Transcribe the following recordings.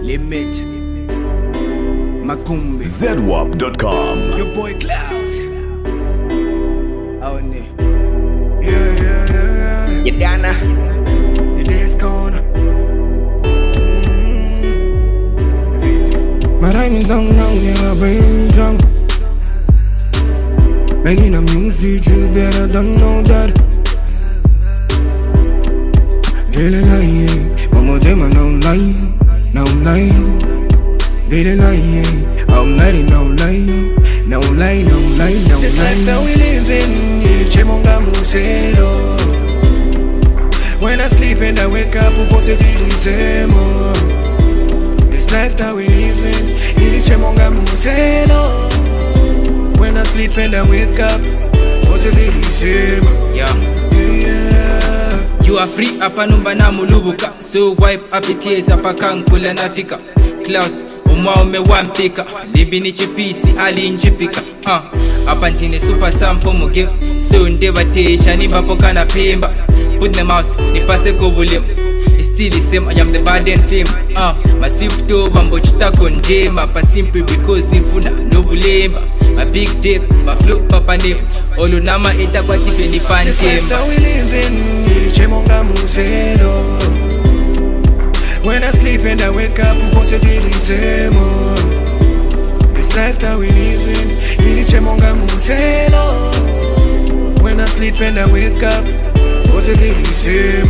Limit Makumbi ZWAP.com. Your boy Klaus. Oh ne. Yeah. You Dana. The day's gone. My time is long, yeah, my brain drunk. Making a music, you better don't know that. Feeling like, mama, them are no lie, no lie. Feeling like, I'm not no lie, no lie, no lie, no lie. This life that we live in, Chemonga Muselo. When I sleep and I wake up, what's it the same? This life that we live in, Chemonga Muselo. When I sleep and I wake up, what's it the same? Yeah. You are free apa numba na mulubuka. So wipe up your tears apa kankula nafika. Klaus umwa umewampika. Libi ni chipisi ali njipika. Apa ntine super sample muge. So ndeva teisha ni mbapo kana pimba. Put the mouse ni pase kubulim. It's still the same, I am the bad and theme. My soup to bambo chita kondema. Pa simple because ni funa no bulemba. My big dip, my float papa nip. Olu nama ita kwa tife ni pansemba. This life that we live in, Chemonga Muselo. When I sleep and I wake up, what's it the same? This life that we live in, Chemonga Muselo. When I sleep and I wake up, what's it the same?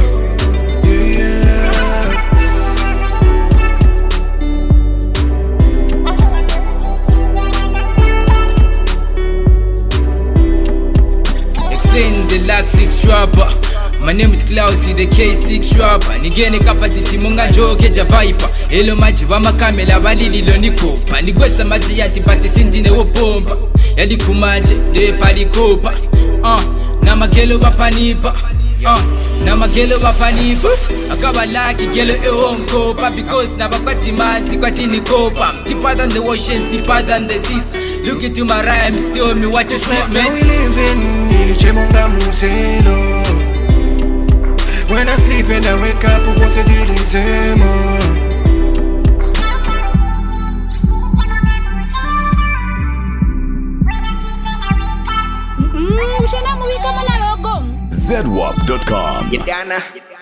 The Lac 6 Trapper. My name is Klaus, the K6 Trapper. Nigene kapatiti munga joke ja viper. Elo maji wa makamela balili lo nikopa. Nigwesa maji yati pati sindine wo pompa. Yali kumaje, de pali kopa. Na magelo bapanipa. Na magelo bapanipa. Akaba laki gelo onkopa. Because nabakwati mansi kwati nikopa. Deeper than the oceans, deeper than the seas. Look into my rhymes, tell me what you see, man. We live in Chemonga Muselo. When I sleep and I wake up, what's it the same? ZWAP.com. You Dana.